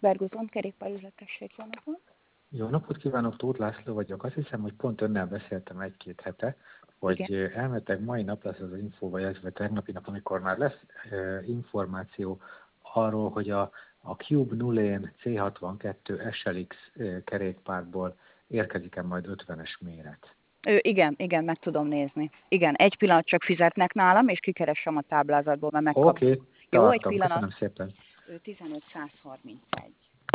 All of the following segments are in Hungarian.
Berguzon, kerékpárüzletesség, jó napot! Jó napot kívánok, Tóth László vagyok. Azt hiszem, hogy pont önnel beszéltem egy-két hete, hogy Igen. elméletileg mai nap lesz az info, vagy tegnapi nap, amikor már lesz információ arról, hogy a Cube 0 C62 SLX kerékpárból érkezik-e majd 50-es méret. Igen, meg tudom nézni. Igen, egy pillanat csak fizetnek nálam, és kikeresem a táblázatból, mert megkapom. Oké, Jó, egy tartom. pillanat. Köszönöm szépen. 15131.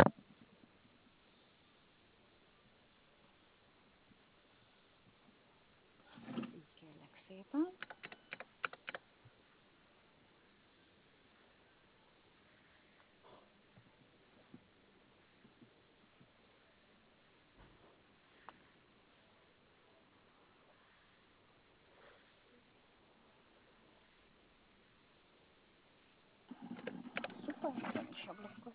Így kérlek szépen. Szuper, nagyon is a blokkot.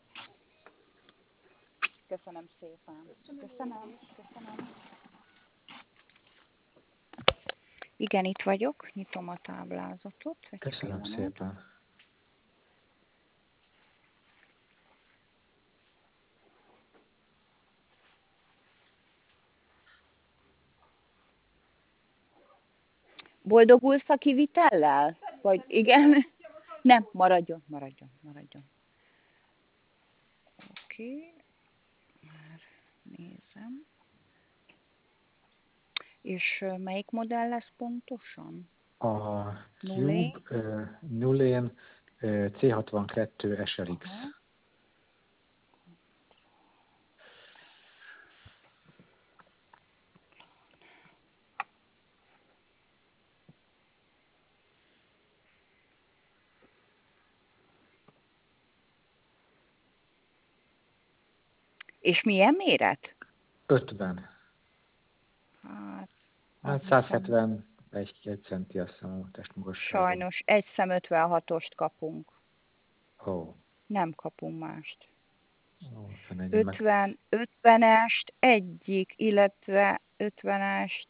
Köszönöm szépen. Köszönöm. Igen, itt vagyok, nyitom a táblázatot. Köszönöm szépen. Boldogulsz a kivitellel? Vagy igen? Nem, maradjon. Oké, már nézem. És melyik modell lesz pontosan? A Nullé? Cube 0 C62 SLX. Aha. És milyen méret? 50. Hát 171 centi, azt hiszem, a testmagasságom. sajnos egy szem 56-ost kapunk. Ó. Nem kapunk mást. Ó, 50-est egyik, illetve 50-est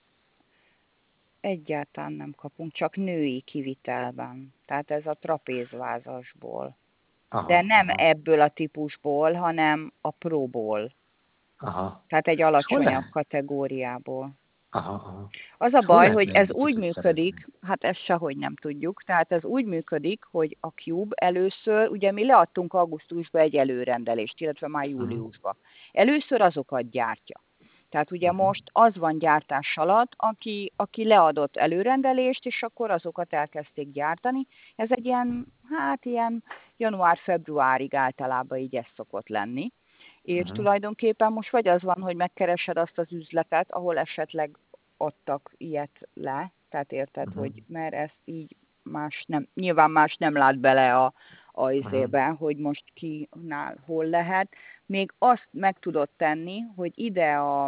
egyáltalán nem kapunk, csak női kivitelben. Tehát ez a trapézvázasból. De nem ebből a típusból, hanem a próból. Tehát egy alacsonyabb kategóriából. Az a baj, hogy ez úgy működik, hát ezt sehogy nem tudjuk, tehát ez úgy működik, hogy a Cube először, ugye mi leadtunk augusztusban egy előrendelést, illetve már júliusban. Először azokat gyártja. Tehát ugye most az van gyártás alatt, aki leadott előrendelést, és akkor azokat elkezdték gyártani. Ez egy ilyen január-februárig általában így ez szokott lenni. És tulajdonképpen most vagy az van, hogy megkeresed azt az üzletet, ahol esetleg adtak ilyet le, tehát érted, hogy mert ezt így nyilván más nem lát bele a izébe, hogy most kinál hol lehet. Még azt meg tudod tenni, hogy ide a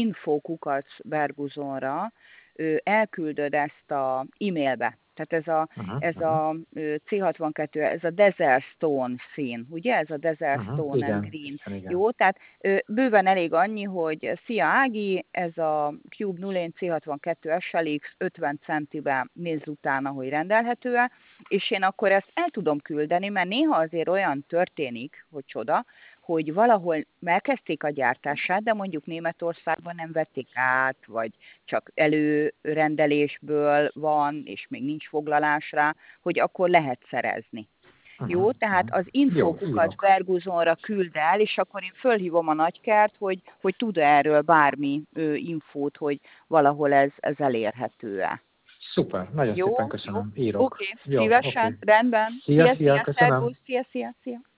info@berguzonra elküldöd ezt a e-mailbe. Tehát ez a C62, ez a Desert Stone szín, ugye? Ez a Desert Stone and Green. Igen. Jó, tehát bőven elég annyi, hogy szia Ági, ez a Cube 0 C62 SLX 50 centiben nézz utána, hogy rendelhető-e, és én akkor ezt el tudom küldeni, mert néha azért olyan történik, hogy csoda, hogy valahol elkezdték a gyártását, de mondjuk Németországban nem vették át, vagy csak előrendelésből van, és még nincs foglalás rá, hogy akkor lehet szerezni. Jó, tehát az info@berguzonra küld el, és akkor én fölhívom a nagykert, hogy tud erről bármi infót, hogy valahol ez elérhető-e. Szuper, nagyon szépen köszönöm, írok. Oké, szívesen, rendben. Szia, köszönöm. Szia.